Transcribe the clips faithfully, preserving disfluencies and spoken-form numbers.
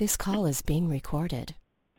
This call is being recorded.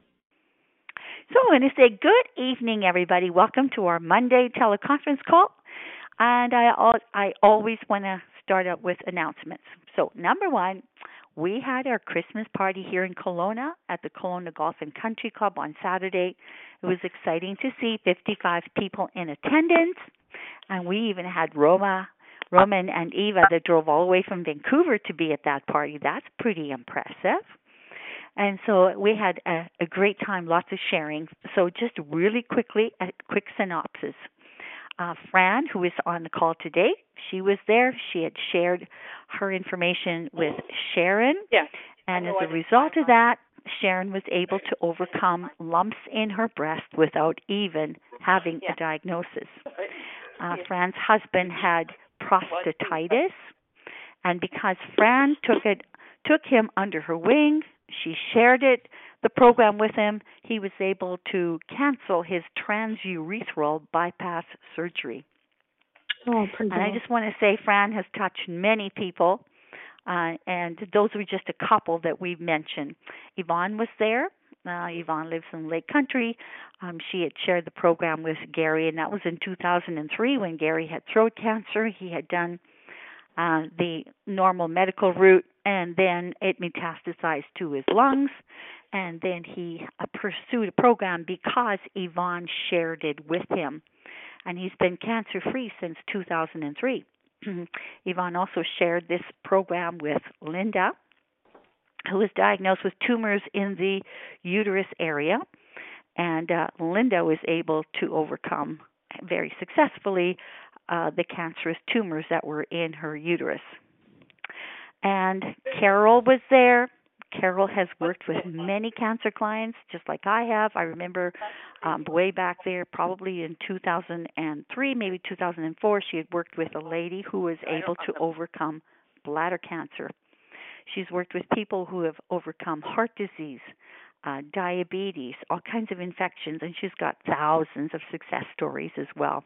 So I want to say good evening, everybody. Welcome to our Monday teleconference call. And I, al- I always want to start out with announcements. So number one, we had our Christmas party here in Kelowna at the Kelowna Golf and Country Club on Saturday. It was exciting to see fifty-five people in attendance. And we even had Roma, Roman and Eva that drove all the way from Vancouver to be at that party. That's pretty impressive. And so we had a, a great time, lots of sharing. So just really quickly, a quick synopsis. Uh, Fran, who is on the call today, she was there. She had shared her information with Sharon. Yeah. And as a result of that, Sharon was able to overcome lumps in her breast without even having a diagnosis. Uh, Fran's husband had prostatitis, and because Fran took it, took him under her wing, she shared it, the program with him, he was able to cancel his transurethral bypass surgery. Oh, and I just want to say Fran has touched many people, uh, and those were just a couple that we've mentioned. Yvonne was there. Uh, Yvonne lives in Lake Country. Um, she had shared the program with Gary, and that was in two thousand three when Gary had throat cancer. He had done uh, the normal medical route, and then it metastasized to his lungs, and then he uh, pursued a program because Yvonne shared it with him, and he's been cancer-free since two thousand three. Yvonne also shared this program with Linda, who was diagnosed with tumors in the uterus area, and uh, Linda was able to overcome very successfully uh, the cancerous tumors that were in her uterus. And Carol was there. Carol has worked with many cancer clients, just like I have. I remember um, way back there, probably in two thousand three, maybe two thousand four, she had worked with a lady who was able to overcome bladder cancer. She's worked with people who have overcome heart disease, uh, diabetes, all kinds of infections, and she's got thousands of success stories as well.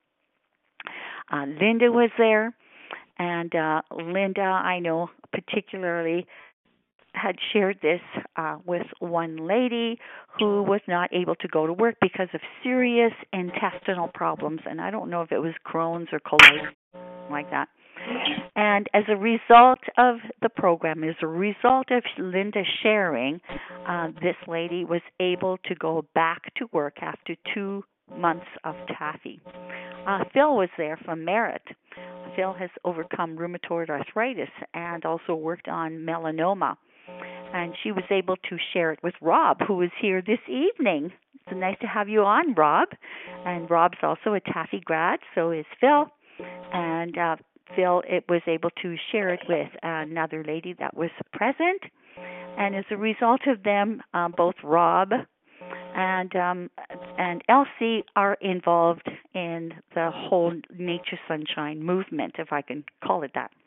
Uh, Linda was there, and uh, Linda, I know particularly, had shared this uh, with one lady who was not able to go to work because of serious intestinal problems, and I don't know if it was Crohn's or colitis, like that. And as a result of the program, as a result of Linda sharing, uh, this lady was able to go back to work after two months of taffy. Uh, Phil was there from Merit. Phil has overcome rheumatoid arthritis and also worked on melanoma. And she was able to share it with Rob, who is here this evening. It's nice to have you on, Rob. And Rob's also a Taffy grad, so is Phil. And uh, Phil it was able to share it with another lady that was present. And as a result of them, um, both Rob and um, and Elsie are involved in the whole Nature Sunshine movement, if I can call it that.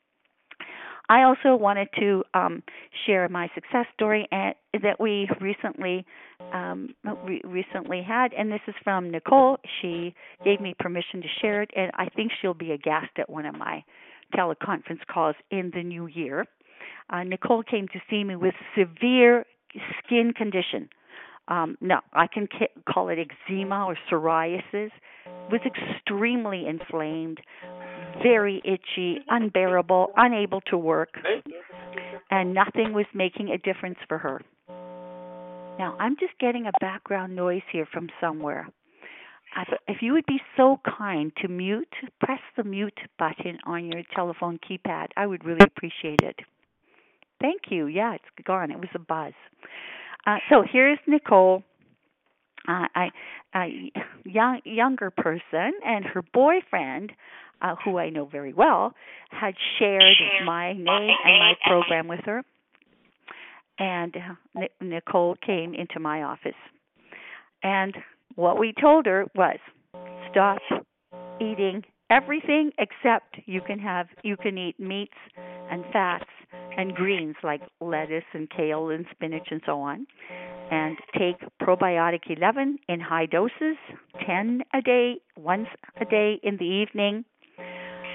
I also wanted to um, share my success story at, that we recently um, re- recently had, and this is from Nicole. She gave me permission to share it, and I think she'll be a guest at one of my teleconference calls in the new year. Uh, Nicole came to see me with severe skin condition. Um, no, I can ca- call it eczema or psoriasis. It was extremely inflamed, very itchy, unbearable, unable to work, and nothing was making a difference for her. Now, I'm just getting a background noise here from somewhere. If you would be so kind to mute, press the mute button on your telephone keypad, I would really appreciate it. Thank you. Yeah, it's gone. It was a buzz. Uh, so here's Nicole, uh, I, a young, younger person, and her boyfriend, uh, who I know very well, had shared my name and my program with her. And uh, Nicole came into my office. And what we told her was, stop eating everything except you can have, you can eat meats and fats and greens like lettuce and kale and spinach and so on, and take probiotic eleven in high doses, ten a day, once a day in the evening.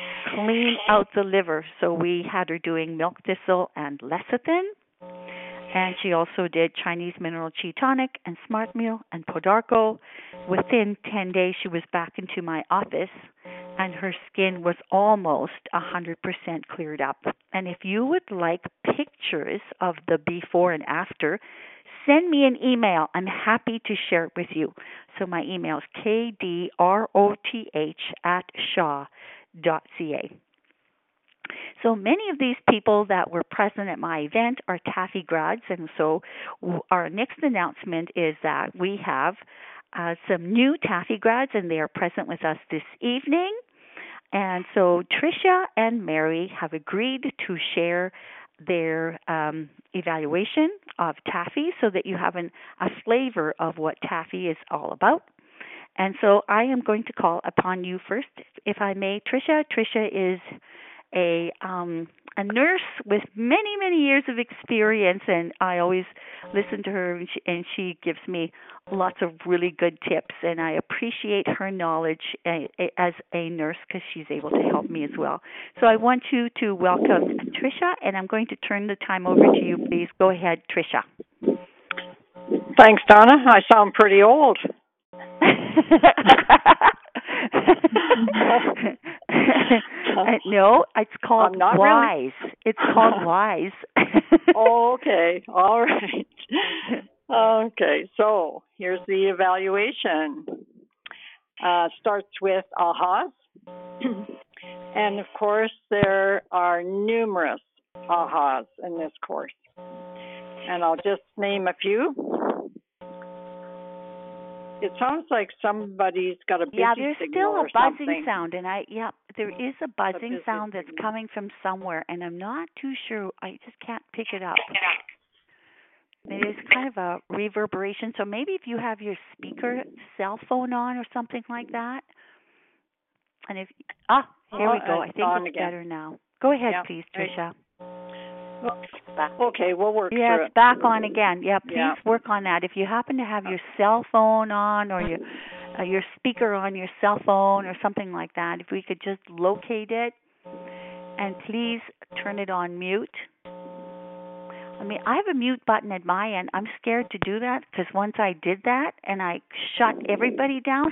Clean out the liver. So we had her doing milk thistle and lecithin, And she also did Chinese Mineral Chi Tonic and Smart Meal and Podarco. Within ten days, she was back into my office, and her skin was almost one hundred percent cleared up. And if you would like pictures of the before and after, send me an email. I'm happy to share it with you. So my email is k d r o t h at shaw dot c a. So many of these people that were present at my event are Taffy grads, and so our next announcement is that we have uh, some new Taffy grads, and they are present with us this evening. And so Tricia and Mary have agreed to share their um, evaluation of Taffy so that you have an, a flavor of what Taffy is all about. And so I am going to call upon you first, if I may. Tricia, Tricia is a um, a nurse with many, many years of experience, and I always listen to her, and she, and she gives me lots of really good tips, and I appreciate her knowledge a, a, as a nurse because she's able to help me as well. So I want you to welcome Tricia, and I'm going to turn the time over to you. Please go ahead, Tricia. Thanks, Donna. I sound pretty old. No, it's called Wise. Really. It's called Wise. Okay, all right. Okay, so here's the evaluation. Uh, starts with ahas. And of course, there are numerous ahas in this course. And I'll just name a few. It sounds like somebody's got a busy yeah, there's signal still a or buzzing something. sound, and I yeah, there is a buzzing a sound that's signal. coming from somewhere, and I'm not too sure. I just can't pick it up. It is kind of a reverberation. So maybe if you have your speaker cell phone on or something like that, and if ah, here we go. I think it's again. better now. Go ahead, yeah, please, right. Tricia. Okay, we'll work yeah, through it's it. back on again. Yeah, please Yeah. work on that. If you happen to have your cell phone on or your uh, your speaker on your cell phone or something like that, if we could just locate it, and please turn it on mute. I mean, I have a mute button at my end. I'm scared to do that because once I did that and I shut everybody down,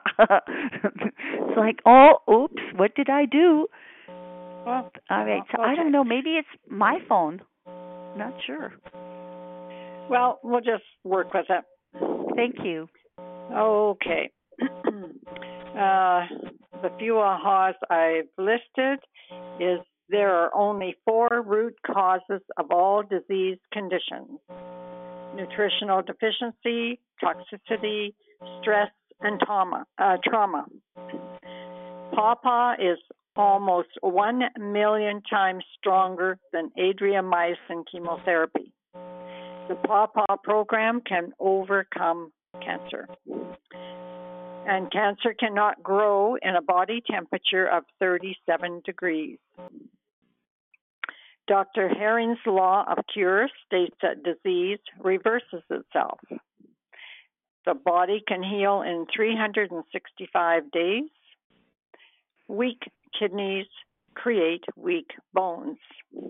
it's like, oh, oops, what did I do? Well, All right, so okay. I don't know. Maybe it's my phone. Not sure. Well, we'll just work with it. Thank you. Okay. uh, the few ahas I've listed is there are only four root causes of all disease conditions: nutritional deficiency, toxicity, stress, and trauma. Uh, trauma. Pawpaw is almost one million times stronger than adriamycin chemotherapy. The Pawpaw program can overcome cancer. And cancer cannot grow in a body temperature of thirty-seven degrees. Doctor Herring's law of cure states that disease reverses itself. The body can heal in three hundred sixty-five days. Weak kidneys create weak bones.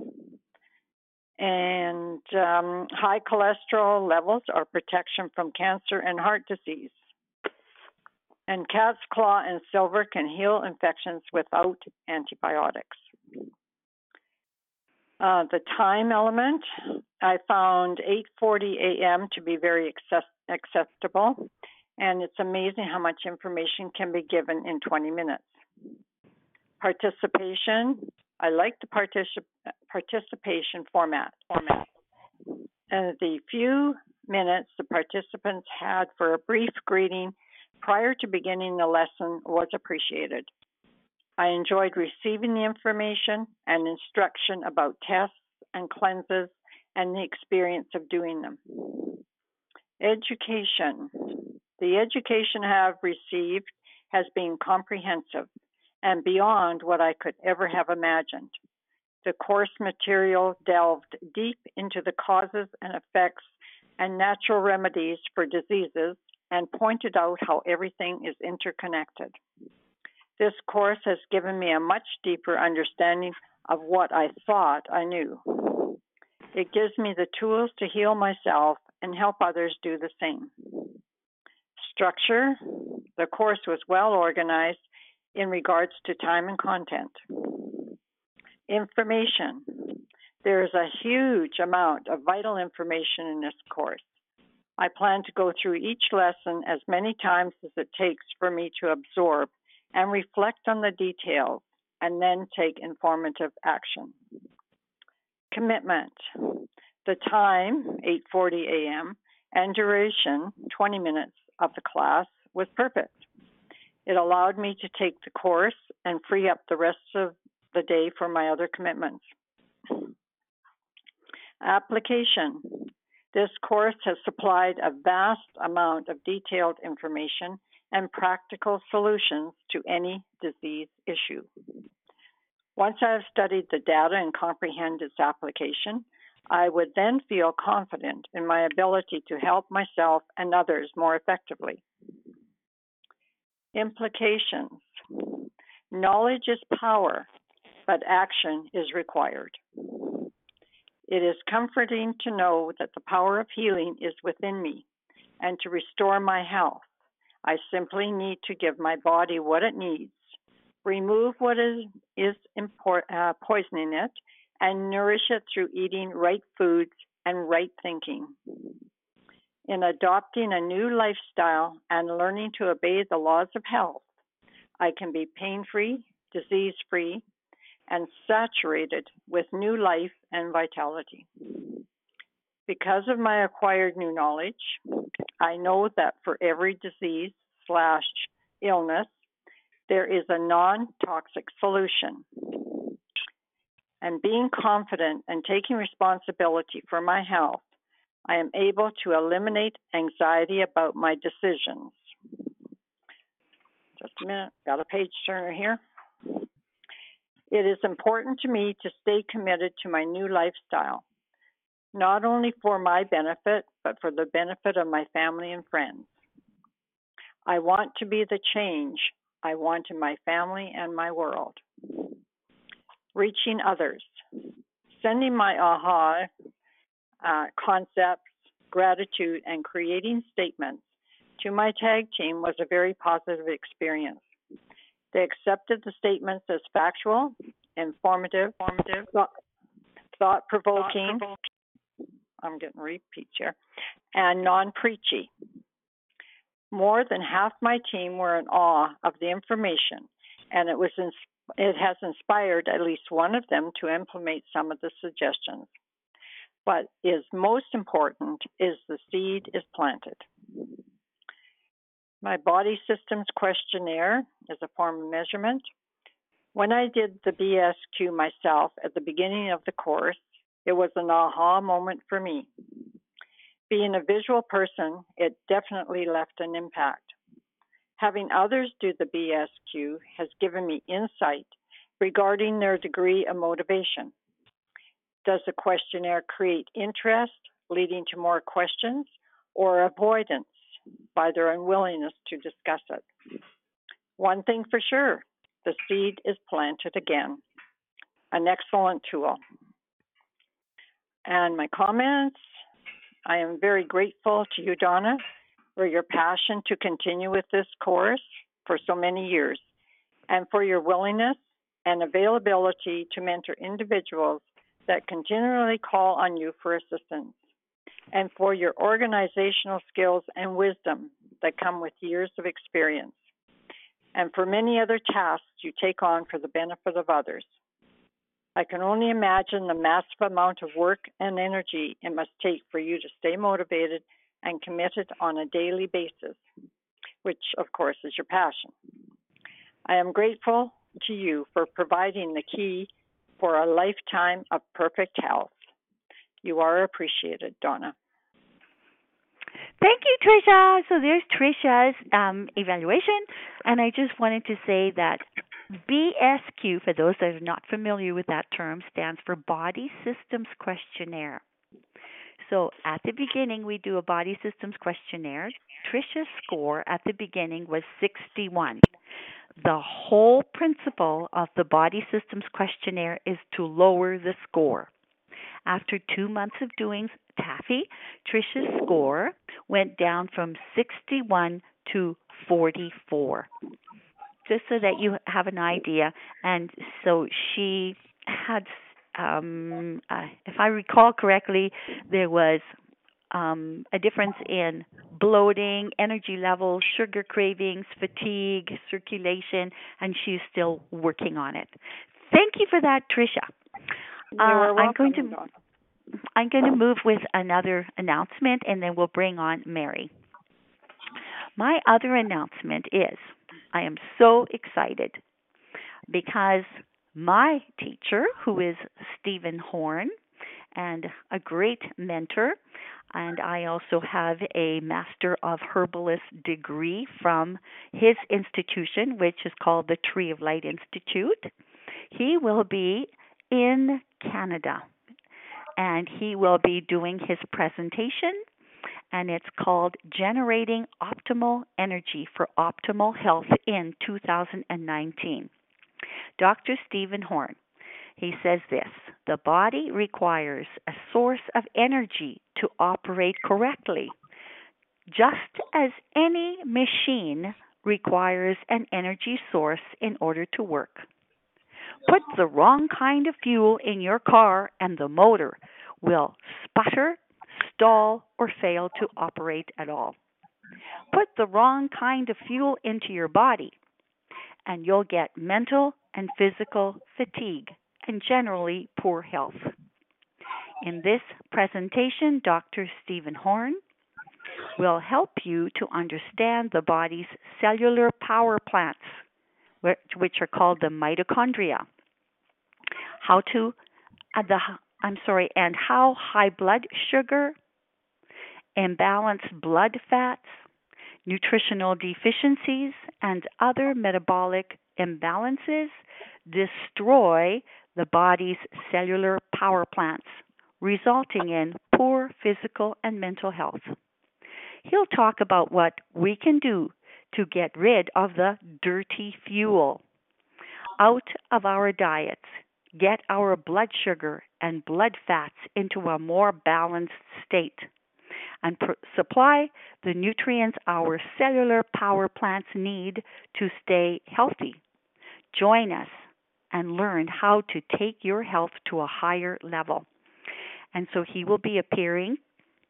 And um, high cholesterol levels are protection from cancer and heart disease. And cat's claw and silver can heal infections without antibiotics. Uh, the time element, I found eight forty a.m. to be very access- acceptable, and it's amazing how much information can be given in twenty minutes. Participation, I like the particip- participation format. format. And the few minutes the participants had for a brief greeting prior to beginning the lesson was appreciated. I enjoyed receiving the information and instruction about tests and cleanses and the experience of doing them. Education. The education I have received has been comprehensive and beyond what I could ever have imagined. The course material delved deep into the causes and effects and natural remedies for diseases and pointed out how everything is interconnected. This course has given me a much deeper understanding of what I thought I knew. It gives me the tools to heal myself and help others do the same. Structure. The course was well organized in regards to time and content. Information. There is a huge amount of vital information in this course. I plan to go through each lesson as many times as it takes for me to absorb and reflect on the details and then take informative action. Commitment. The time, eight forty a.m., and duration, twenty minutes of the class, was perfect. It allowed me to take the course and free up the rest of the day for my other commitments. Application. This course has supplied a vast amount of detailed information and practical solutions to any disease issue. Once I have studied the data and comprehend its application, I would then feel confident in my ability to help myself and others more effectively. Implications. Knowledge is power, but action is required. It is comforting to know that the power of healing is within me, and to restore my health, I simply need to give my body what it needs, remove what is, is import, uh, poisoning it, and nourish it through eating right foods and right thinking. In adopting a new lifestyle and learning to obey the laws of health, I can be pain-free, disease-free, and saturated with new life and vitality. Because of my acquired new knowledge, I know that for every disease slash illness, there is a non-toxic solution. And being confident and taking responsibility for my health, I am able to eliminate anxiety about my decisions. Just a minute, got a page turner here. It is important to me to stay committed to my new lifestyle, not only for my benefit, but for the benefit of my family and friends. I want to be the change I want in my family and my world. Reaching others. Sending my aha uh, concepts, gratitude, and creating statements to my tag team was a very positive experience. They accepted the statements as factual, informative, informative thought, thought-provoking, thought I'm getting repeats here, and non-preachy. More than half my team were in awe of the information, and it was in, it has inspired at least one of them to implement some of the suggestions. What is most important is the seed is planted. My body systems questionnaire is a form of measurement. When I did the B S Q myself at the beginning of the course, it was an aha moment for me. Being a visual person, it definitely left an impact. Having others do the B S Q has given me insight regarding their degree of motivation. Does the questionnaire create interest, leading to more questions, or avoidance by their unwillingness to discuss it? One thing for sure, the seed is planted again. An excellent tool. And my comments, I am very grateful to you, Donna, for your passion to continue with this course for so many years, and for your willingness and availability to mentor individuals that continually call on you for assistance, and for your organizational skills and wisdom that come with years of experience, and for many other tasks you take on for the benefit of others. I can only imagine the massive amount of work and energy it must take for you to stay motivated and committed on a daily basis, which of course is your passion. I am grateful to you for providing the key for a lifetime of perfect health. You are appreciated, Donna. Thank you, Tricia. So there's Tricia's um, evaluation, and I just wanted to say that B S Q, for those that are not familiar with that term, stands for Body Systems Questionnaire. So at the beginning, we do a Body Systems Questionnaire. Tricia's score at the beginning was sixty-one. The whole principle of the Body Systems Questionnaire is to lower the score. After two months of doing Taffy, Trisha's score went down from sixty-one to forty-four. Just so that you have an idea. And so she had, um, uh, if I recall correctly, there was um, a difference in bloating, energy levels, sugar cravings, fatigue, circulation, and she's still working on it. Thank you for that, Tricia. You Uh, are welcome, I'm going to Donna. I'm going to move with another announcement, and then we'll bring on Mary. My other announcement is I am so excited because my teacher, who is Stephen Horn, and a great mentor, and I also have a Master of Herbalist degree from his institution, which is called the Tree of Light Institute. He will be in Canada, and he will be doing his presentation, and it's called Generating Optimal Energy for Optimal Health in two thousand nineteen. Doctor Stephen Horn, he says this: the body requires a source of energy to operate correctly, just as any machine requires an energy source in order to work. Put the wrong kind of fuel in your car and the motor will sputter, stall, or fail to operate at all. Put the wrong kind of fuel into your body and you'll get mental and physical fatigue and generally poor health. In this presentation, Doctor Stephen Horn will help you to understand the body's cellular power plants, which are called the mitochondria. How to uh, the I'm sorry, and how high blood sugar, imbalanced blood fats, nutritional deficiencies, and other metabolic imbalances destroy the body's cellular power plants, resulting in poor physical and mental health. He'll talk about what we can do to get rid of the dirty fuel out of our diets, get our blood sugar and blood fats into a more balanced state, and pr- supply the nutrients our cellular power plants need to stay healthy. Join us and learn how to take your health to a higher level. And so he will be appearing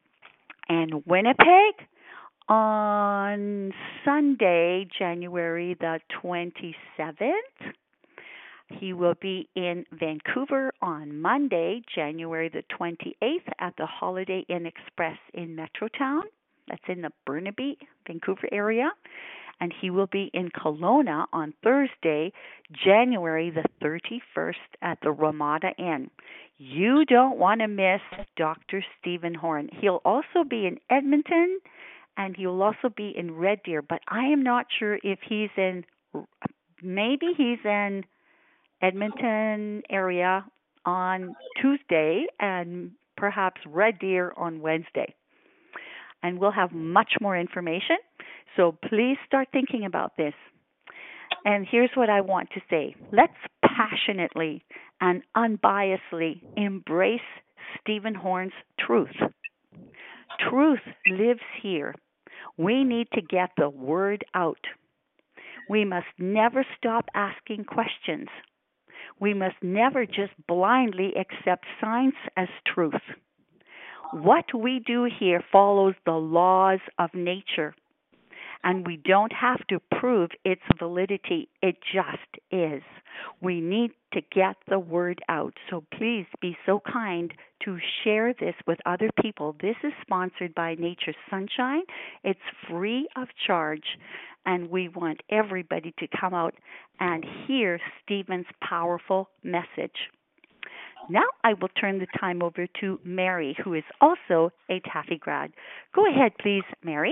in Winnipeg on Sunday, January the twenty-seventh. He will be in Vancouver on Monday, January the twenty-eighth at the Holiday Inn Express in Metrotown. That's in the Burnaby, Vancouver area. And he will be in Kelowna on Thursday, January the thirty-first at the Ramada Inn. You don't want to miss Doctor Stephen Horn. He'll also be in Edmonton, and he'll also be in Red Deer, but I am not sure if he's in, maybe he's in Edmonton area on Tuesday and perhaps Red Deer on Wednesday. And we'll have much more information, so please start thinking about this. And here's what I want to say. Let's passionately and unbiasedly embrace Stephen Horn's truth. Truth lives here. We need to get the word out. We must never stop asking questions. We must never just blindly accept science as truth. What we do here follows the laws of nature, and we don't have to prove its validity. It just is. We need to get the word out. So please be so kind to share this with other people. This is sponsored by Nature's Sunshine. It's free of charge, and we want everybody to come out and hear Stephen's powerful message. Now I will turn the time over to Mary, who is also a Taffy grad. Go ahead, please, Mary.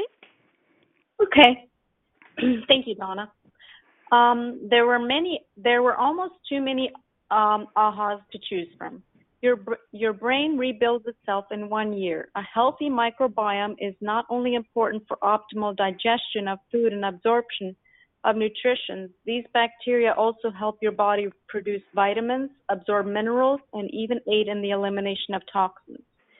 Okay. Thank you, Donna. Um, there were many, there were almost too many um, ahas to choose from. Your, your brain rebuilds itself in one year. A healthy microbiome is not only important for optimal digestion of food and absorption of nutrition, these bacteria also help your body produce vitamins, absorb minerals, and even aid in the elimination of toxins.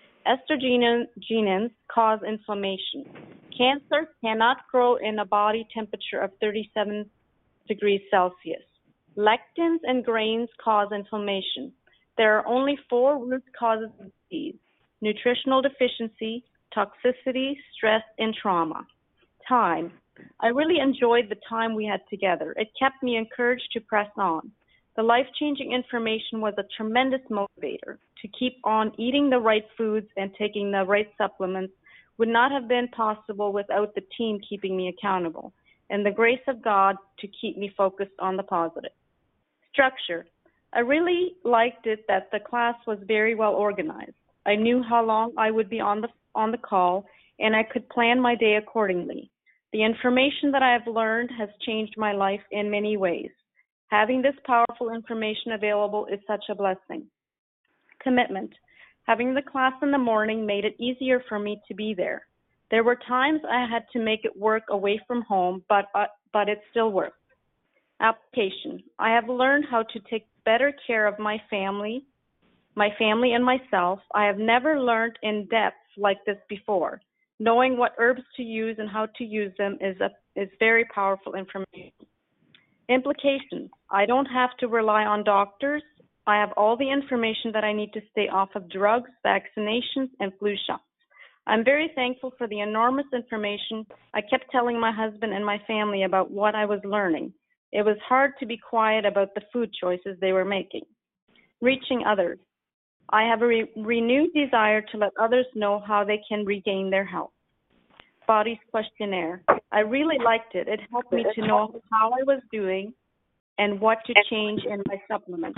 Estrogenins cause inflammation. Cancer cannot grow in a body temperature of thirty-seven degrees Celsius. Lectins and grains cause inflammation. There are only four root causes of disease: nutritional deficiency, toxicity, stress, and trauma. Time. I really enjoyed the time we had together. It kept me encouraged to press on. The life-changing information was a tremendous motivator. To keep on eating the right foods and taking the right supplements would not have been possible without the team keeping me accountable and the grace of God to keep me focused on the positive. Structure. I really liked it that the class was very well organized. I knew how long I would be on the on the call, and I could plan my day accordingly. The information that I have learned has changed my life in many ways. Having this powerful information available is such a blessing. Commitment. Having the class in the morning made it easier for me to be there. There were times I had to make it work away from home, but uh, but it still worked. Application. I have learned how to take better care of my family, my family and myself. I have never learned in depth like this before. Knowing what herbs to use and how to use them is a, is very powerful information. Implications. I don't have to rely on doctors. I have all the information that I need to stay off of drugs, vaccinations, and flu shots. I'm very thankful for the enormous information. I kept telling my husband and my family about what I was learning. It was hard to be quiet about the food choices they were making. Reaching others. I have a re- renewed desire to let others know how they can regain their health. Body's questionnaire. I really liked it. It helped me to know how I was doing and what to change in my supplements.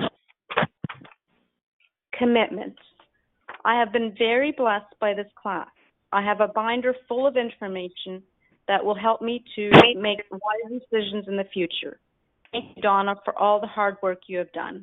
Commitment. I have been very blessed by this class. I have a binder full of information that will help me to make wise decisions in the future. Thank you, Donna, for all the hard work you have done.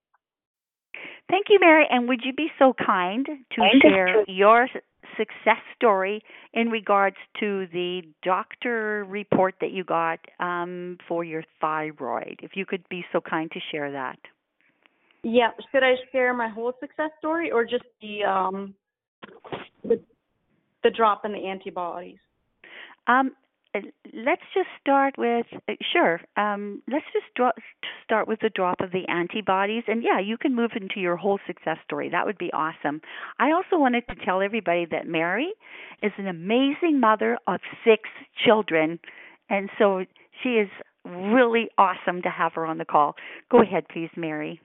Thank you, Mary. And would you be so kind to share your success story in regards to the doctor report that you got um, for your thyroid? If you could be so kind to share that. Yeah. Should I share my whole success story or just the um, the, the drop in the antibodies? Um, let's just start with uh, sure. Um, let's just draw, start with the drop of the antibodies, and yeah, you can move into your whole success story. That would be awesome. I also wanted to tell everybody that Mary is an amazing mother of six children, and so she is really awesome to have her on the call. Go ahead, please, Mary.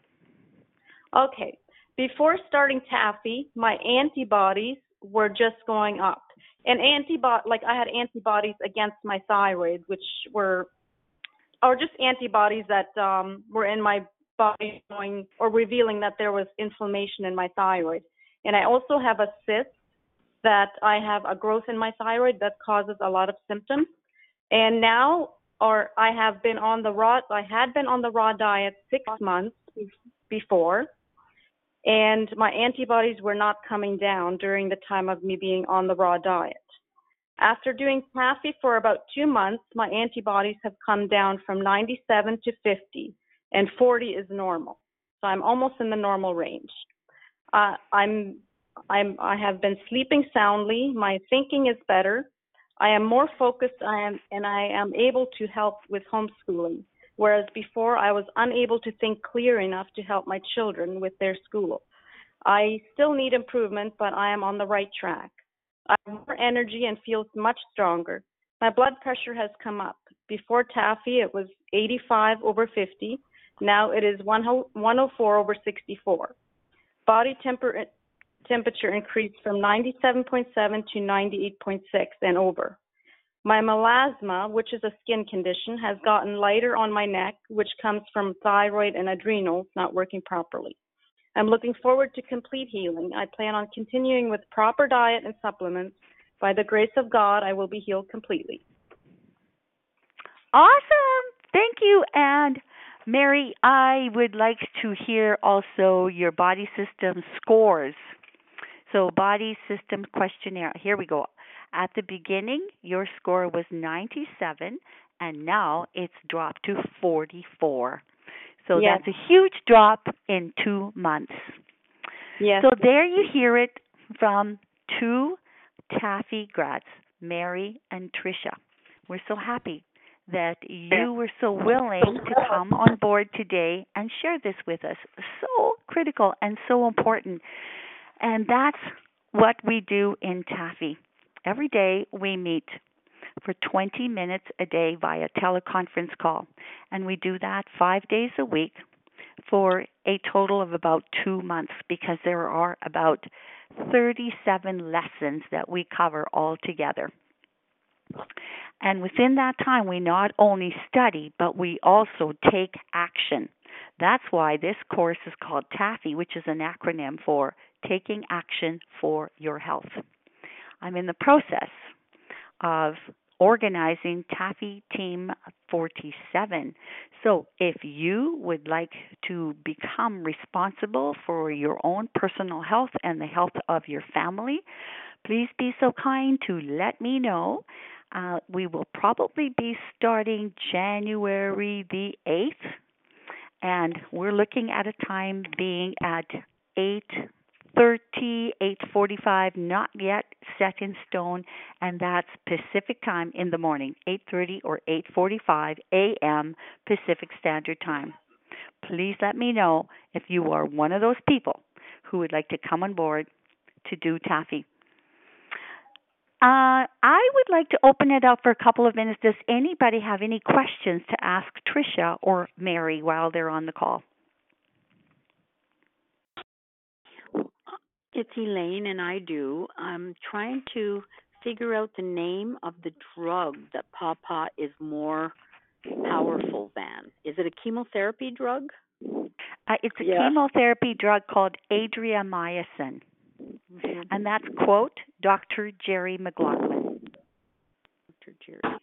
Okay. Before starting Taffy, my antibodies were just going up. And antibody, like I had antibodies against my thyroid, which were, or just antibodies that um, were in my body showing or revealing that there was inflammation in my thyroid. And I also have a cyst that I have a growth in my thyroid that causes a lot of symptoms. And now, or I have been on the raw, I had been on the raw diet six months before. And my antibodies were not coming down during the time of me being on the raw diet. After doing Taffy for about two months, my antibodies have come down from ninety-seven to fifty, and forty is normal. So I'm almost in the normal range. Uh, I'm, I'm, I have been sleeping soundly. My thinking is better. I am more focused. I am, and I am able to help with homeschooling. Whereas before I was unable to think clear enough to help my children with their school. I still need improvement, but I am on the right track. I have more energy and feel much stronger. My blood pressure has come up. Before Taffy, it was eighty-five over fifty. Now it is one oh four over sixty-four. Body temper- temperature increased from ninety-seven point seven to ninety-eight point six and over. My melasma, which is a skin condition, has gotten lighter on my neck, which comes from thyroid and adrenals not working properly. I'm looking forward to complete healing. I plan on continuing with proper diet and supplements. By the grace of God, I will be healed completely. Awesome. Thank you. And Mary, I would like to hear also your body system scores. So body system questionnaire. Here we go. At the beginning, your score was ninety-seven, and now it's dropped to forty-four. So Yes. that's a huge drop in two months. Yes. So there you hear it from two Taffy grads, Mary and Tricia. We're so happy that you were so willing to come on board today and share this with us. So critical and so important. And that's what we do in Taffy. Every day we meet for twenty minutes a day via teleconference call. And we do that five days a week for a total of about two months because there are about thirty-seven lessons that we cover all together. And within that time, we not only study, but we also take action. That's why this course is called Taffy, which is an acronym for Taking Action for Your Health. I'm in the process of organizing Taffy Team forty-seven. So if you would like to become responsible for your own personal health and the health of your family, please be so kind to let me know. Uh, we will probably be starting January the eighth, and we're looking at a time being at eight thirty, eight forty-five, not yet set in stone, and that's Pacific time in the morning, eight thirty or eight forty-five a.m. Pacific Standard Time. Please let me know if you are one of those people who would like to come on board to do Taffy. Uh, I would like to open it up for a couple of minutes. Does anybody have any questions to ask Tricia or Mary while they're on the call? It's Elaine, and I do. I'm trying to figure out the name of the drug that Papa is more powerful than. Is it a chemotherapy drug? Uh, it's a Yeah. chemotherapy drug called adriamycin, Mm-hmm. and that's, quote, Doctor Jerry McLaughlin. Doctor Jerry.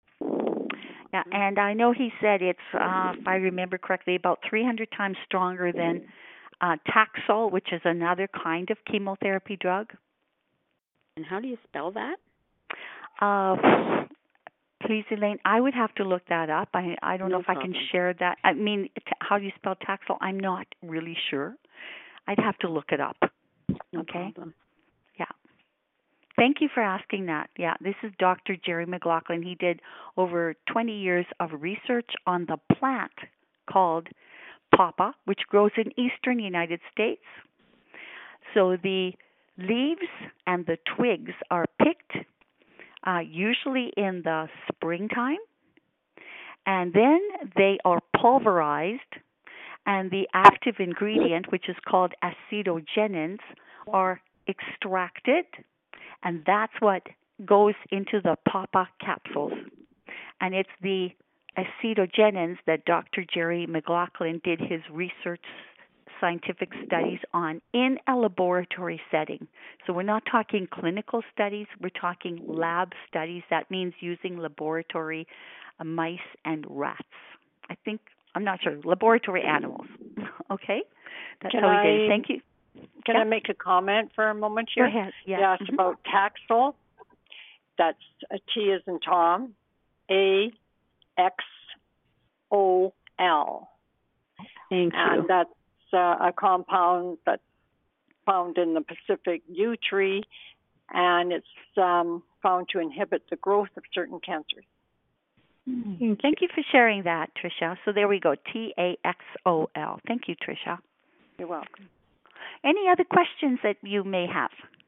Yeah, and I know he said it's, uh, if I remember correctly, about three hundred times stronger than uh, Taxol, which is another kind of chemotherapy drug. And how do you spell that? Uh, please, Elaine, I would have to look that up. I I don't No know if I can problem. share that. I mean, t- how do you spell Taxol? I'm not really sure. I'd have to look it up. No Okay. problem. Yeah. Thank you for asking that. Yeah, this is Doctor Jerry McLaughlin. He did over twenty years of research on the plant called papa, which grows in eastern United States. So the leaves and the twigs are picked uh, usually in the springtime, and then they are pulverized, and the active ingredient, which is called acetogenins, are extracted, and that's what goes into the papa capsules. And it's the acetogenins that Doctor Jerry McLaughlin did his research scientific studies on in a laboratory setting. So we're not talking clinical studies, we're talking lab studies. That means using laboratory uh, mice and rats. I think, I'm not sure, laboratory animals. Okay? That's Can how he did it. I- Thank you. Can Yeah. I make a comment for a moment Go here? ahead. Yeah. You asked Mhm. about Taxol. That's a T as in Tom, A X O L. Thank And you. that's uh, a compound that's found in the Pacific yew tree, and it's um, found to inhibit the growth of certain cancers. Thank, Thank you for sharing that, Tricia. So there we go, T A X O L. Thank you, Tricia. You're welcome. Any other questions that you may have?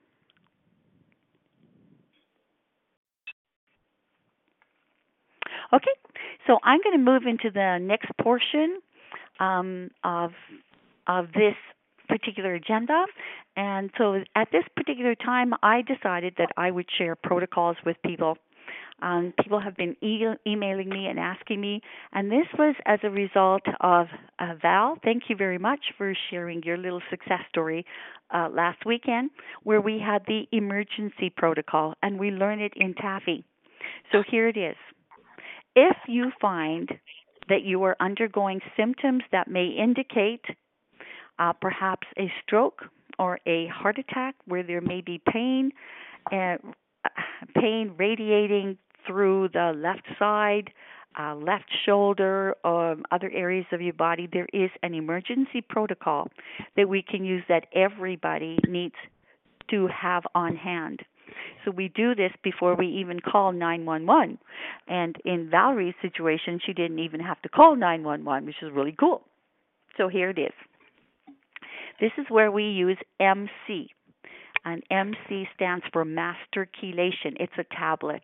Okay, so I'm going to move into the next portion um, of of this particular agenda. And so at this particular time, I decided that I would share protocols with people. Um, people have been e- emailing me and asking me, and this was as a result of uh, Val. Thank you very much for sharing your little success story uh, last weekend, where we had the emergency protocol, and we learned it in Taffy. So here it is. If you find that you are undergoing symptoms that may indicate uh, perhaps a stroke or a heart attack, where there may be pain, uh, pain radiating through the left side uh, left shoulder, or other areas of your body, there is an emergency protocol that we can use that everybody needs to have on hand. So we do this before we even call nine one one. And in Valerie's situation, she didn't even have to call nine one one, which is really cool. So here it is. This is where we use M C. And M C stands for Master Chelation. It's a tablet.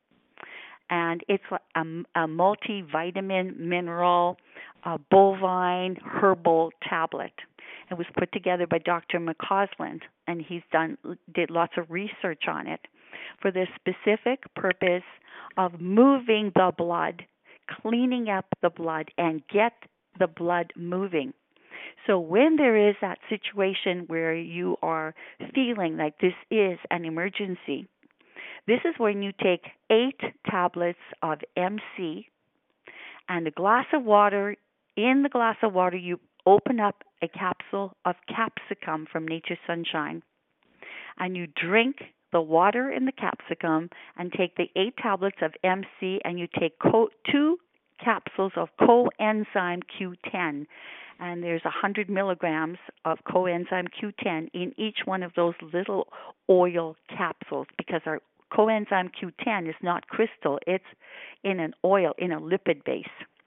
And it's a, a multivitamin, mineral, uh, bovine, herbal tablet. It was put together by Doctor McCausland, and he's done did lots of research on it for the specific purpose of moving the blood, cleaning up the blood, and get the blood moving. So when there is that situation where you are feeling like this is an emergency, this is when you take eight tablets of M C and a glass of water. In the glass of water, you open up a capsule of capsicum from Nature's Sunshine, and you drink the water in the capsicum and take the eight tablets of M C, and you take co- two capsules of coenzyme Q ten. And there's one hundred milligrams of coenzyme Q ten in each one of those little oil capsules, because our coenzyme Q ten is not crystal. It's in an oil, in a lipid base.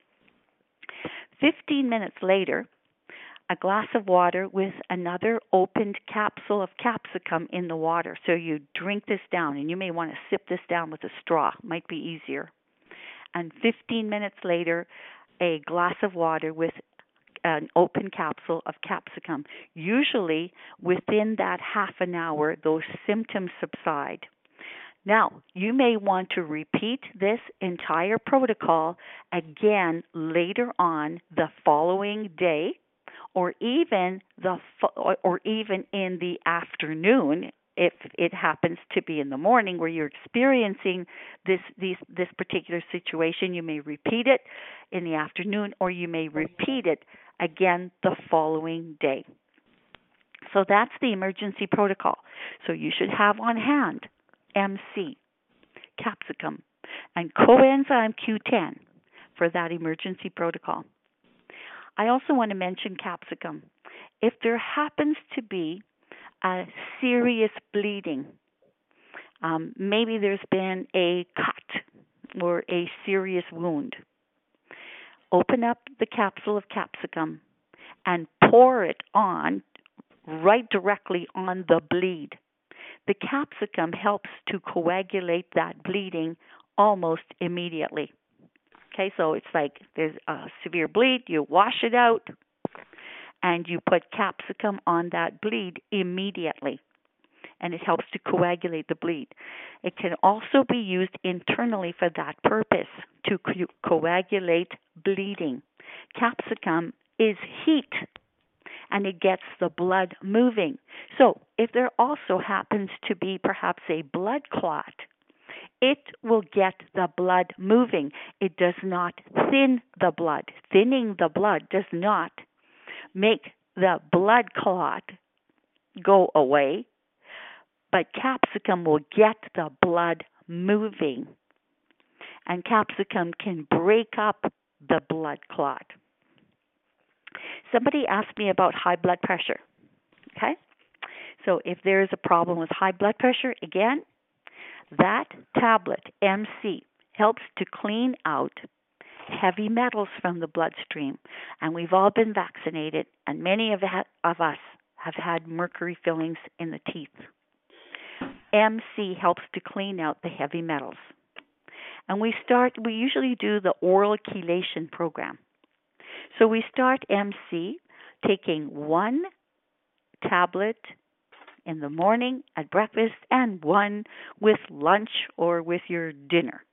fifteen minutes later, a glass of water with another opened capsule of capsicum in the water. So you drink this down, and you may want to sip this down with a straw. Might be easier. And fifteen minutes later, a glass of water with an open capsule of capsicum. Usually, within that half an hour, those symptoms subside. Now, you may want to repeat this entire protocol again later on the following day, or even the or even in the afternoon if it happens to be in the morning where you're experiencing this these, this particular situation. You may repeat it in the afternoon, or you may repeat it again the following day. So that's the emergency protocol. So you should have on hand M C, capsicum, and coenzyme Q ten for that emergency protocol. I also want to mention capsicum. If there happens to be a serious bleeding, um, maybe there's been a cut or a serious wound, open up the capsule of capsicum and pour it on, right directly on the bleed. The capsicum helps to coagulate that bleeding almost immediately. Okay, so it's like there's a severe bleed, you wash it out, and you put capsicum on that bleed immediately, and it helps to coagulate the bleed. It can also be used internally for that purpose, to co- coagulate bleeding. Capsicum is heat, and it gets the blood moving. So if there also happens to be perhaps a blood clot, it will get the blood moving. It does not thin the blood. Thinning the blood does not make the blood clot go away, but capsicum will get the blood moving. And capsicum can break up the blood clot. Somebody asked me about high blood pressure. Okay? So if there is a problem with high blood pressure, again, that tablet, M C, helps to clean out heavy metals from the bloodstream. And we've all been vaccinated, and many of, ha- of us have had mercury fillings in the teeth. M C helps to clean out the heavy metals. And we start, we usually do the oral chelation program. So we start M C taking one tablet in the morning at breakfast and one with lunch or with your dinner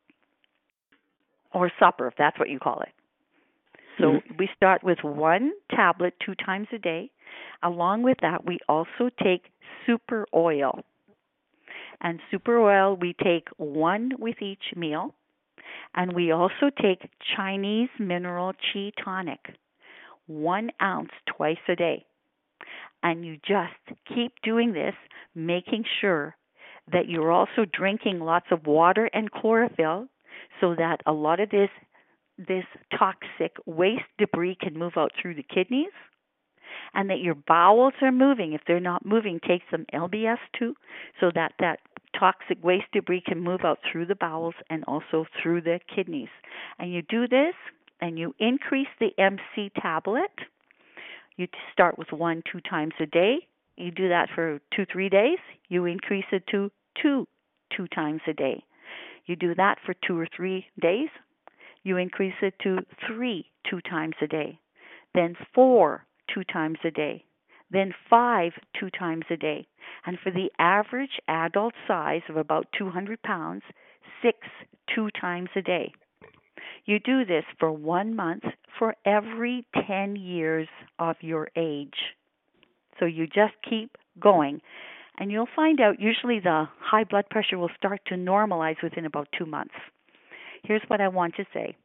or supper, if that's what you call it. So mm-hmm. we start with one tablet two times a day. Along with that, we also take super oil. And super oil, we take one with each meal. And we also take Chinese mineral Qi tonic, one ounce twice a day. And you just keep doing this, making sure that you're also drinking lots of water and chlorophyll so that a lot of this this toxic waste debris can move out through the kidneys, and that your bowels are moving. If they're not moving, take some L B S too, so that that toxic waste debris can move out through the bowels and also through the kidneys. And you do this, and you increase the M C tablet. You start with one, two times a day. You do that for two, three days. You increase it to two, two times a day. You do that for two or three days. You increase it to three, two times a day. Then four, two times a day. Then five, two times a day. And for the average adult size of about two hundred pounds, six, two times a day. You do this for one month for every ten years of your age. So you just keep going. And you'll find out usually the high blood pressure will start to normalize within about two months. Here's what I want to say.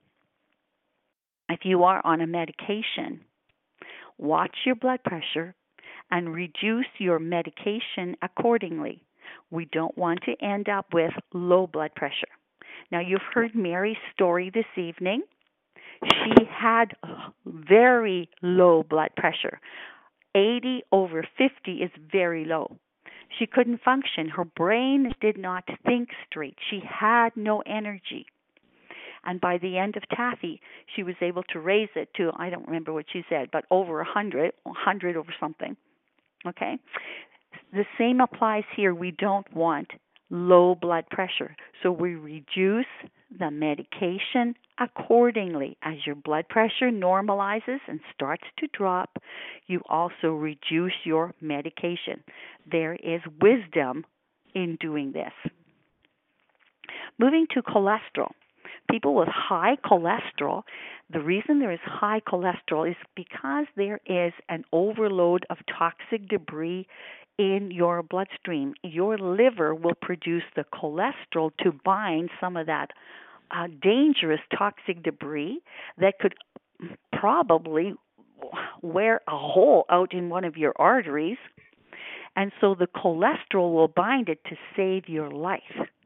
If you are on a medication, watch your blood pressure and reduce your medication accordingly. We don't want to end up with low blood pressure. Now, you've heard Mary's story this evening. She had very low blood pressure. eighty over fifty is very low. She couldn't function. Her brain did not think straight. She had no energy. And by the end of Taffy, she was able to raise it to, I don't remember what she said, but over one hundred, one hundred over something. Okay? The same applies here. We don't want low blood pressure. So we reduce the medication accordingly. As your blood pressure normalizes and starts to drop, you also reduce your medication. There is wisdom in doing this. Moving to cholesterol. People with high cholesterol, the reason there is high cholesterol is because there is an overload of toxic debris in your bloodstream. Your liver will produce the cholesterol to bind some of that uh, dangerous toxic debris that could probably wear a hole out in one of your arteries. And so the cholesterol will bind it to save your life.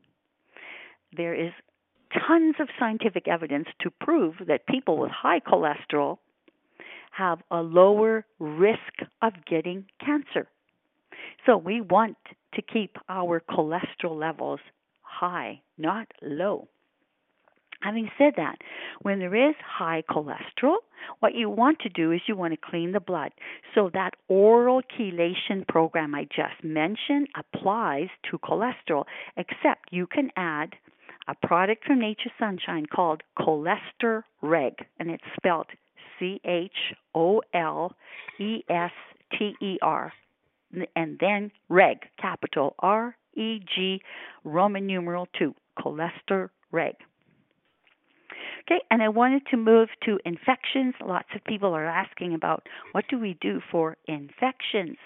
There is tons of scientific evidence to prove that people with high cholesterol have a lower risk of getting cancer. So we want to keep our cholesterol levels high, not low. Having said that, when there is high cholesterol, what you want to do is you want to clean the blood. So that oral chelation program I just mentioned applies to cholesterol, except you can add a product from Nature's Sunshine called Cholester Reg, and it's spelled C H O L E S T E R, and then Reg, capital R E G, Roman numeral two, Cholester Reg. Okay, and I wanted to move to infections. Lots of people are asking about what do we do for infections.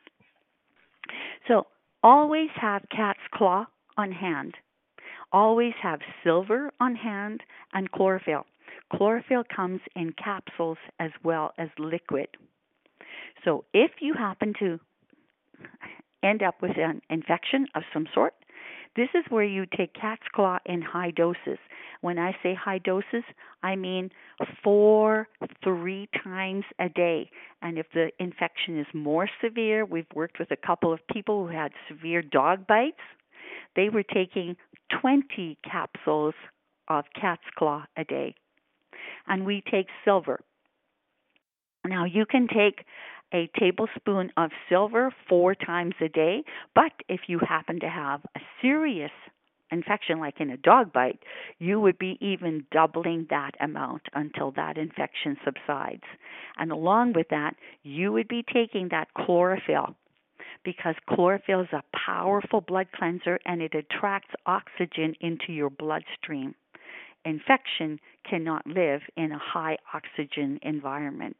So always have cat's claw on hand. Always have silver on hand and chlorophyll. Chlorophyll comes in capsules as well as liquid. So if you happen to end up with an infection of some sort, this is where you take cat's claw in high doses. When I say high doses, I mean four, three times a day. And if the infection is more severe, we've worked with a couple of people who had severe dog bites. They were taking twenty capsules of cat's claw a day. And we take silver. Now, you can take a tablespoon of silver four times a day, but if you happen to have a serious infection like in a dog bite, you would be even doubling that amount until that infection subsides. And along with that, you would be taking that chlorophyll, because chlorophyll is a powerful blood cleanser and it attracts oxygen into your bloodstream. Infection cannot live in a high oxygen environment.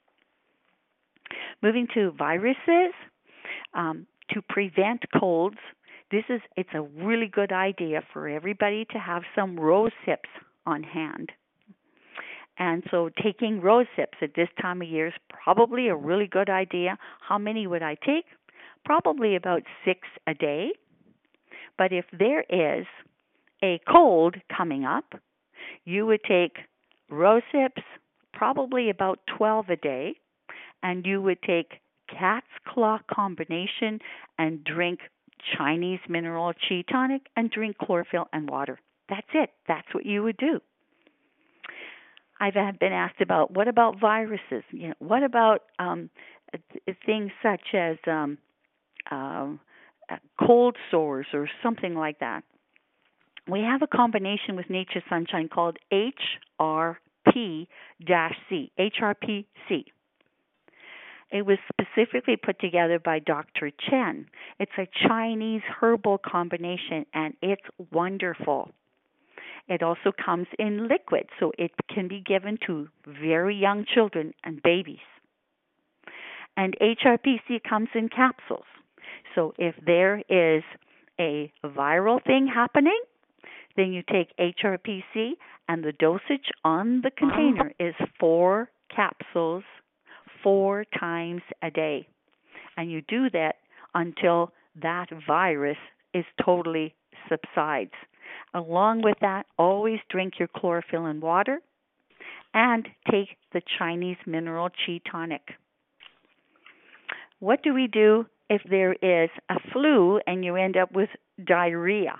Moving to viruses, um, to prevent colds, this is it's a really good idea for everybody to have some rose hips on hand. And so taking rose hips at this time of year is probably a really good idea. How many would I take? Probably about six a day. But if there is a cold coming up, You would take rose hips, probably about twelve a day, and you would take cat's claw combination and drink Chinese mineral chi tonic and drink chlorophyll and water. That's it. That's what you would do. I've been asked about what about viruses? You know, what about um, th- things such as um, um, uh, cold sores or something like that. We have a combination with Nature's Sunshine called H R P C, H R P C. It was specifically put together by Doctor Chen. It's a Chinese herbal combination, and it's wonderful. It also comes in liquid, so it can be given to very young children and babies. And H R P C comes in capsules. So if there is a viral thing happening, then you take H R P C, and the dosage on the container is four capsules four times a day. And you do that until that virus is totally subsides. Along with that, always drink your chlorophyll and water and take the Chinese mineral chi tonic. What do we do if there is a flu and you end up with diarrhea?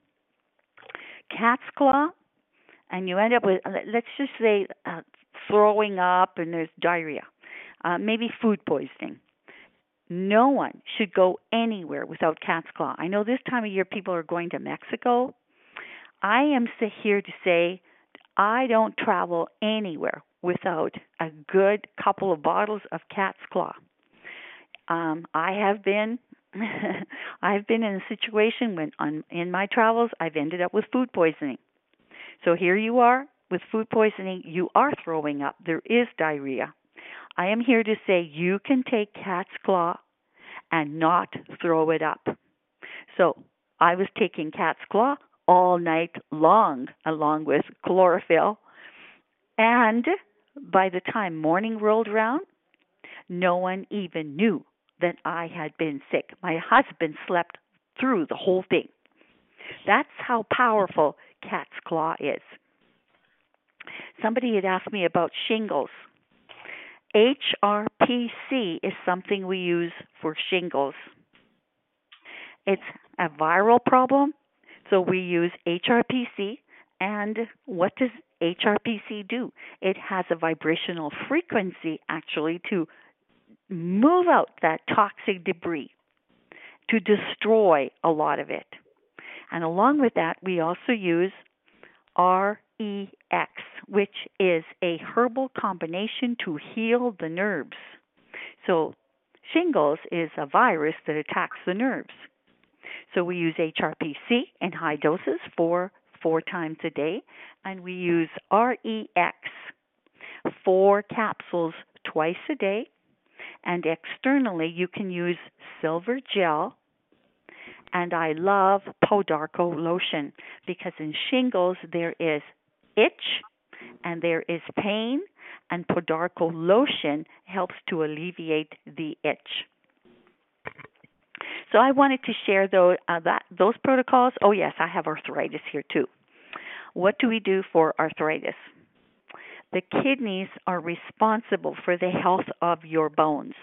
Cat's claw, and you end up with, let's just say, uh, throwing up and there's diarrhea, uh, maybe food poisoning. No one should go anywhere without cat's claw. I know this time of year people are going to Mexico. I am here to say I don't travel anywhere without a good couple of bottles of cat's claw. Um, I have been I've been in a situation when on in my travels I've ended up with food poisoning. So here you are with food poisoning, you are throwing up, there is diarrhea. I am here to say you can take cat's claw and not throw it up. So I was taking cat's claw all night long along with chlorophyll, and by the time morning rolled around, no one even knew that I had been sick. My husband slept through the whole thing. That's how powerful cat's claw is. Somebody had asked me about shingles. H R P C is something we use for shingles. It's a viral problem, so we use H R P C. And what does H R P C do? It has a vibrational frequency actually to move out that toxic debris, to destroy a lot of it. And along with that, we also use R E X, which is a herbal combination to heal the nerves. So shingles is a virus that attacks the nerves. So we use H R P C in high doses for four times a day, and we use R E X, four capsules twice a day. And externally, you can use silver gel. And I love Podarco lotion because in shingles there is itch and there is pain, and Podarco lotion helps to alleviate the itch. So I wanted to share those, uh, that, those protocols. Oh, yes, I have arthritis here too. What do we do for arthritis? The kidneys are responsible for the health of your bones.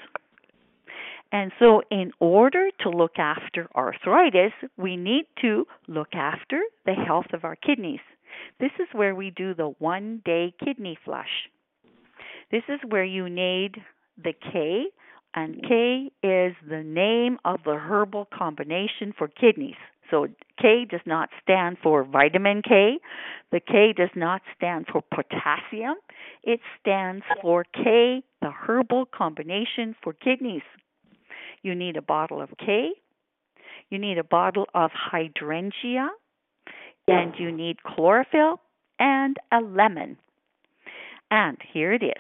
And so in order to look after arthritis, we need to look after the health of our kidneys. This is where we do the one-day kidney flush. This is where you need the K, and K is the name of the herbal combination for kidneys. So K does not stand for vitamin K. The K does not stand for potassium. It stands for K, the herbal combination for kidneys. You need a bottle of K. You need a bottle of hydrangea. And you need chlorophyll and a lemon. And here it is.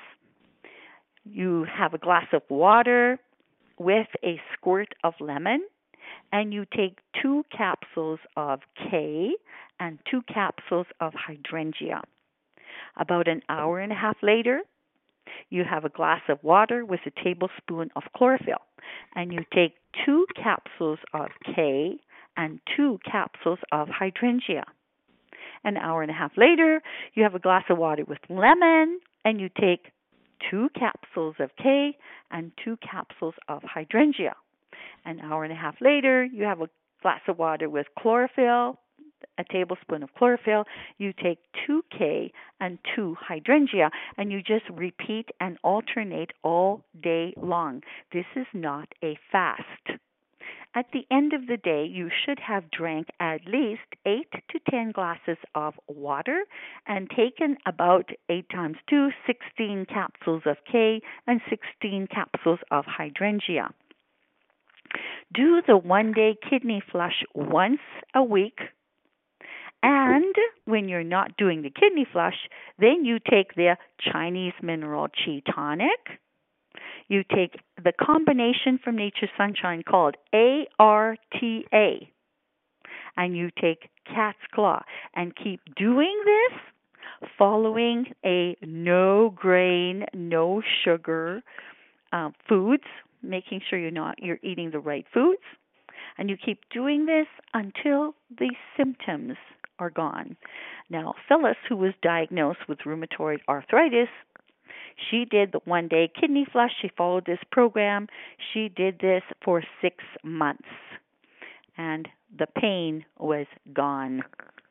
You have a glass of water with a squirt of lemon, and you take two capsules of K and two capsules of hydrangea. About an hour and a half later, you have a glass of water with a tablespoon of chlorophyll, and you take two capsules of K and two capsules of hydrangea. An hour and a half later, you have a glass of water with lemon, and you take two capsules of K and two capsules of hydrangea. An hour and a half later, you have a glass of water with chlorophyll, a tablespoon of chlorophyll. You take two K and two hydrangea, and you just repeat and alternate all day long. This is not a fast. At the end of the day, you should have drank at least eight to ten glasses of water and taken about eight times two, sixteen capsules of K and sixteen capsules of hydrangea. Do the one-day kidney flush once a week. And when you're not doing the kidney flush, then you take the Chinese mineral Qi tonic. You take the combination from Nature's Sunshine called A R T A, and you take Cat's Claw, and keep doing this following a no grain, no sugar uh, foods, making sure you're not you're eating the right foods, and you keep doing this until the symptoms are gone. Now, Phyllis, who was diagnosed with rheumatoid arthritis, she did the one-day kidney flush. She followed this program. She did this for six months, and the pain was gone.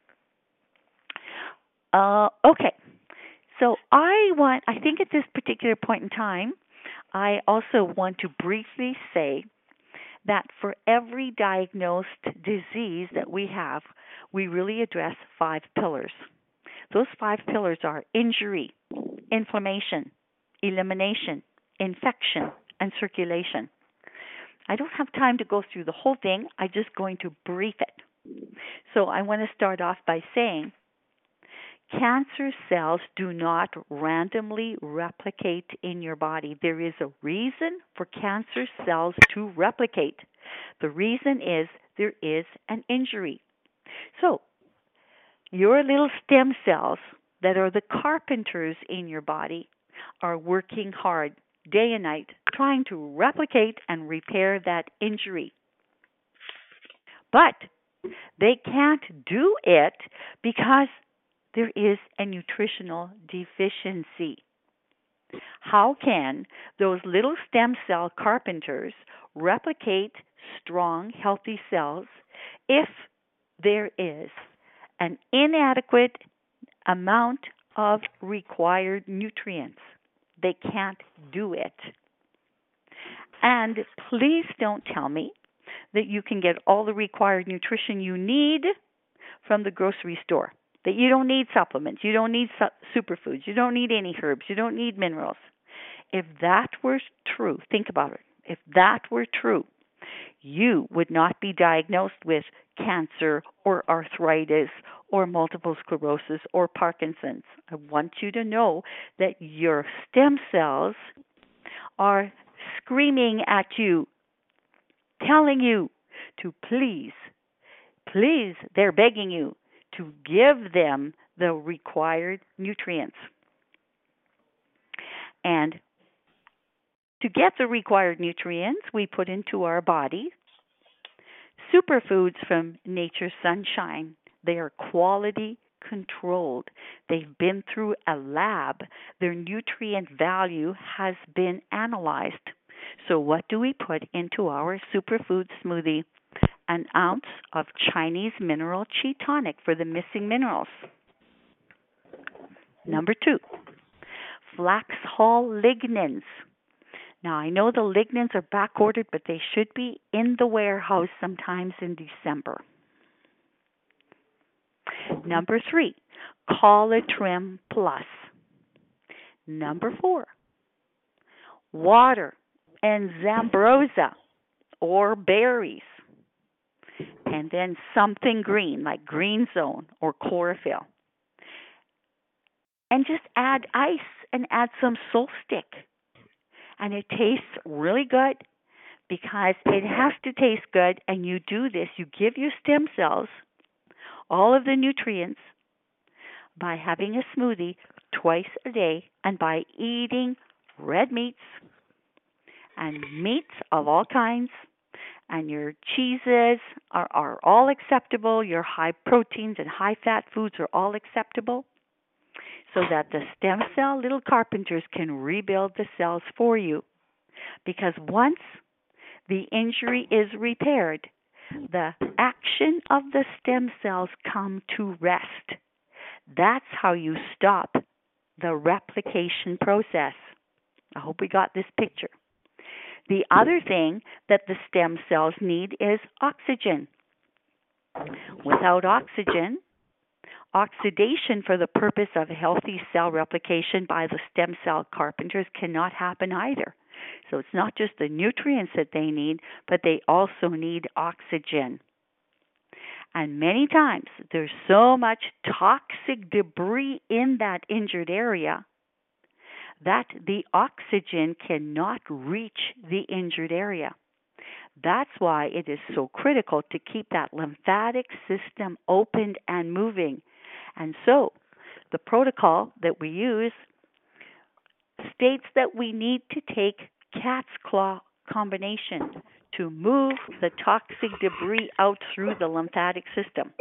Uh, okay, so I want, I think at this particular point in time, I also want to briefly say that for every diagnosed disease that we have, we really address five pillars. Those five pillars are injury, inflammation, elimination, infection, and circulation. I don't have time to go through the whole thing. I'm just going to brief it. So I want to start off by saying cancer cells do not randomly replicate in your body. There is a reason for cancer cells to replicate. The reason is there is an injury. So your little stem cells that are the carpenters in your body are working hard day and night trying to replicate and repair that injury. But they can't do it because there is a nutritional deficiency. How can those little stem cell carpenters replicate strong, healthy cells if there is an inadequate amount of required nutrients? They can't do it. And please don't tell me that you can get all the required nutrition you need from the grocery store, that you don't need supplements, you don't need su- superfoods, you don't need any herbs, you don't need minerals. If that were true, think about it. If that were true, you would not be diagnosed with cancer or arthritis or multiple sclerosis or Parkinson's. I want you to know that your stem cells are screaming at you, telling you to please, please, they're begging you to give them the required nutrients. And to get the required nutrients, we put into our body superfoods from Nature's Sunshine. They are quality controlled. They've been through a lab. Their nutrient value has been analyzed. So what do we put into our superfood smoothie? An ounce of Chinese mineral Qi tonic for the missing minerals. Number two, flax hull lignans. Now, I know the lignans are back ordered, but they should be in the warehouse sometimes in December. Number three, Colatrim Plus. Number four, water and Zambrosa or berries. And then something green like Green Zone or chlorophyll. And just add ice and add some Solstick. And it tastes really good because it has to taste good. And you do this, you give your stem cells all of the nutrients by having a smoothie twice a day and by eating red meats and meats of all kinds and your cheeses are, are all acceptable. Your high proteins and high fat foods are all acceptable, so that the stem cell little carpenters can rebuild the cells for you. Because once the injury is repaired, the action of the stem cells come to rest. That's how you stop the replication process. I hope we got this picture. The other thing that the stem cells need is oxygen. Without oxygen, oxidation for the purpose of healthy cell replication by the stem cell carpenters cannot happen either. So it's not just the nutrients that they need, but they also need oxygen. And many times there's so much toxic debris in that injured area that the oxygen cannot reach the injured area. That's why it is so critical to keep that lymphatic system open and moving. And so the protocol that we use states that we need to take cat's claw combination to move the toxic debris out through the lymphatic system.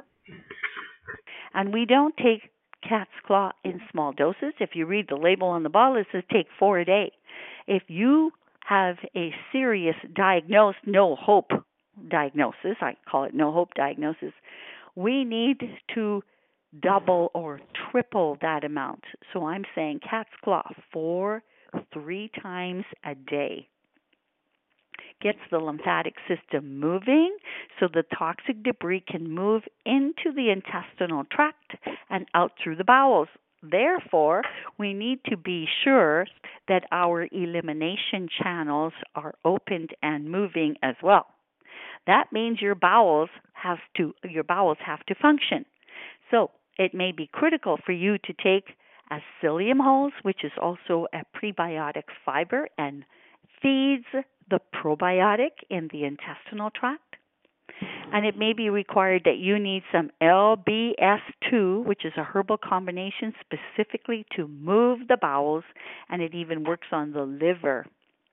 And we don't take cat's claw in small doses. If you read the label on the bottle, it says take four a day. If you have a serious diagnosed no hope diagnosis, I call it no hope diagnosis, we need to double or triple that amount. So I'm saying cat's claw four, three times a day. Gets the lymphatic system moving so the toxic debris can move into the intestinal tract and out through the bowels. Therefore, we need to be sure that our elimination channels are opened and moving as well. That means your bowels have to your bowels have to function. So it may be critical for you to take a psyllium hulls, which is also a prebiotic fiber and feeds the probiotic in the intestinal tract. And it may be required that you need some L B S two, which is a herbal combination specifically to move the bowels, and it even works on the liver.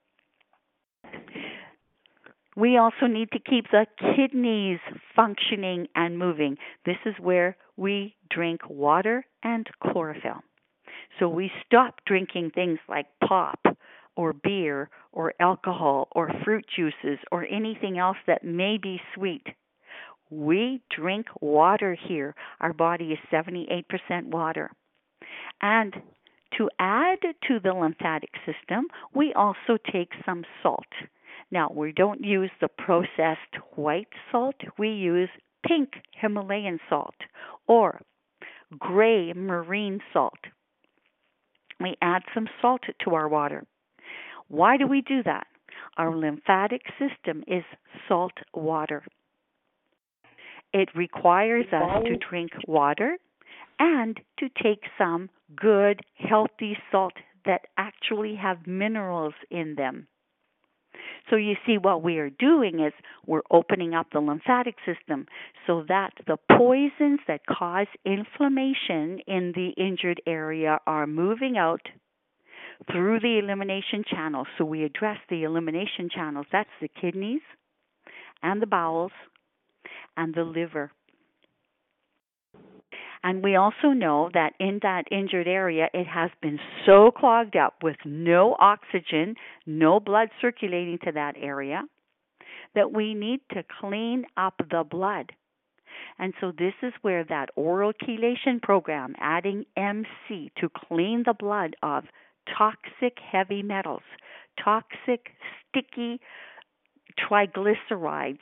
We also need to keep the kidneys functioning and moving. This is where we drink water and chlorophyll. So we stop drinking things like pop or beer or alcohol or fruit juices or anything else that may be sweet. We drink water here. Our body is seventy-eight percent water. And to add to the lymphatic system, we also take some salt. Now, we don't use the processed white salt. We use pink Himalayan salt or gray marine salt. We add some salt to our water. Why do we do that? Our lymphatic system is salt water. It requires us to drink water and to take some good, healthy salt that actually have minerals in them. So you see, what we are doing is we're opening up the lymphatic system so that the poisons that cause inflammation in the injured area are moving out through the elimination channels. So we address the elimination channels. That's the kidneys and the bowels and the liver. And we also know that in that injured area, it has been so clogged up with no oxygen, no blood circulating to that area, that we need to clean up the blood. And so this is where that oral chelation program, adding M C to clean the blood of toxic heavy metals, toxic sticky triglycerides,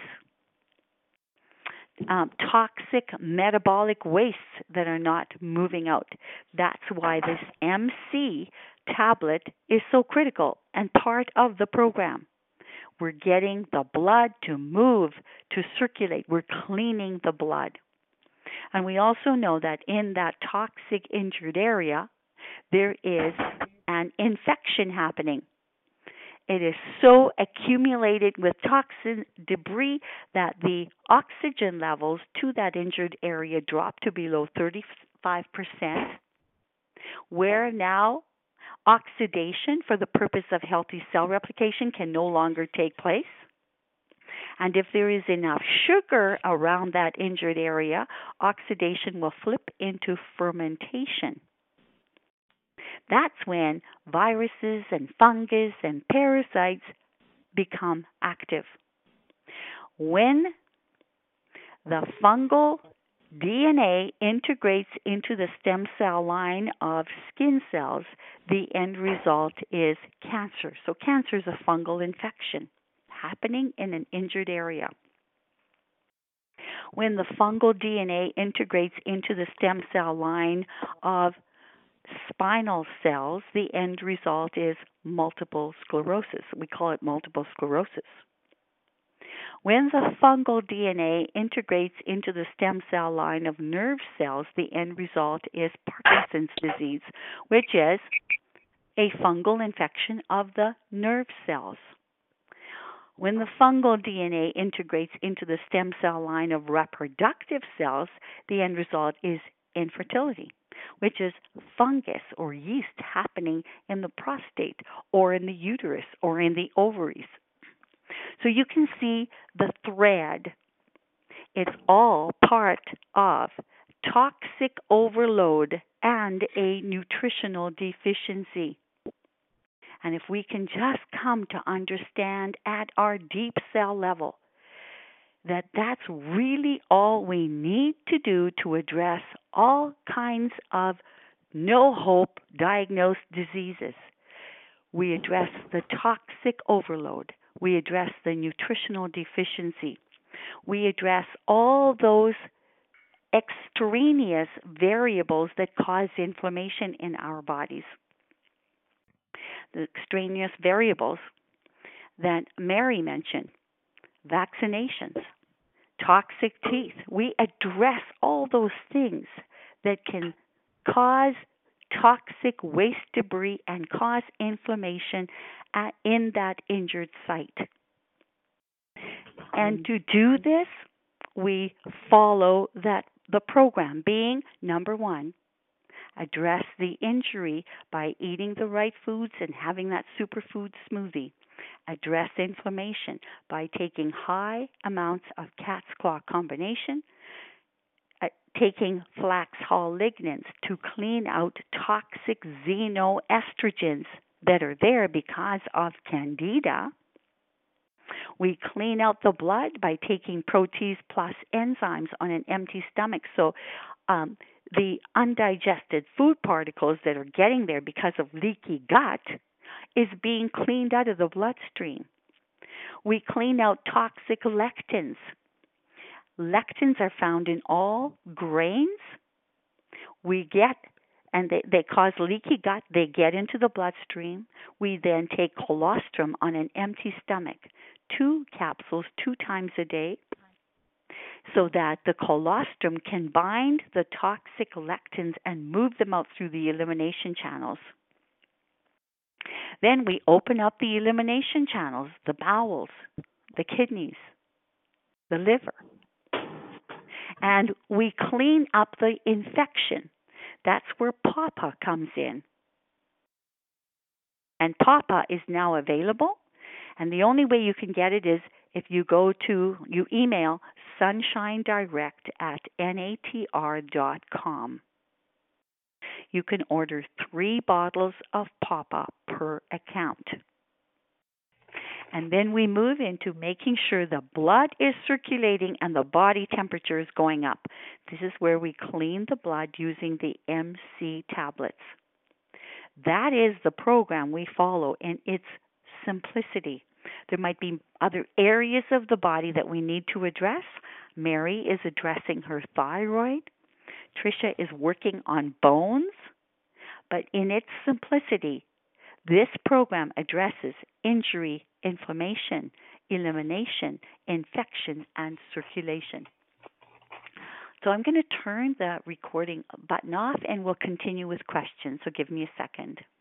Um, toxic metabolic wastes that are not moving out. That's why this M C tablet is so critical and part of the program. We're getting the blood to move, to circulate. We're cleaning the blood. And we also know that in that toxic injured area, there is an infection happening. It is so accumulated with toxin debris that the oxygen levels to that injured area drop to below thirty-five percent, where now oxidation for the purpose of healthy cell replication can no longer take place. And if there is enough sugar around that injured area, oxidation will flip into fermentation. That's when viruses and fungus and parasites become active. When the fungal D N A integrates into the stem cell line of skin cells, the end result is cancer. So cancer is a fungal infection happening in an injured area. When the fungal D N A integrates into the stem cell line of spinal cells, the end result is multiple sclerosis. We call it multiple sclerosis. When the fungal D N A integrates into the stem cell line of nerve cells, the end result is Parkinson's disease, which is a fungal infection of the nerve cells. When the fungal D N A integrates into the stem cell line of reproductive cells, the end result is infertility, which is fungus or yeast happening in the prostate or in the uterus or in the ovaries. So you can see the thread. It's all part of toxic overload and a nutritional deficiency. And if we can just come to understand at our deep cell level that that's really all we need to do to address all kinds of no-hope diagnosed diseases. We address the toxic overload. We address the nutritional deficiency. We address all those extraneous variables that cause inflammation in our bodies. The extraneous variables that Mary mentioned, vaccinations, toxic teeth. We address all those things that can cause toxic waste debris and cause inflammation at, in that injured site. And to do this, we follow that the program being number one, address the injury by eating the right foods and having that superfood smoothie. Address inflammation by taking high amounts of cat's claw combination, uh, taking flax hull lignans to clean out toxic xenoestrogens that are there because of candida. We clean out the blood by taking Protease plus enzymes on an empty stomach. So um, the undigested food particles that are getting there because of leaky gut is being cleaned out of the bloodstream. We clean out toxic lectins. Lectins are found in all grains. We get, and they, they cause leaky gut. They get into the bloodstream. We then take colostrum on an empty stomach, two capsules two times a day, so that the colostrum can bind the toxic lectins and move them out through the elimination channels. Then we open up the elimination channels, the bowels, the kidneys, the liver, and we clean up the infection. That's where PAPA comes in. And PAPA is now available, and the only way you can get it is if you go to, you email sunshine direct at N A T R dot com. You can order three bottles of PAPA per account. And then we move into making sure the blood is circulating and the body temperature is going up. This is where we clean the blood using the M C tablets. That is the program we follow in its simplicity. There might be other areas of the body that we need to address. Mary is addressing her thyroid. Tricia is working on bones. But in its simplicity, this program addresses injury, inflammation, elimination, infection, and circulation. So I'm going to turn the recording button off and we'll continue with questions. So give me a second.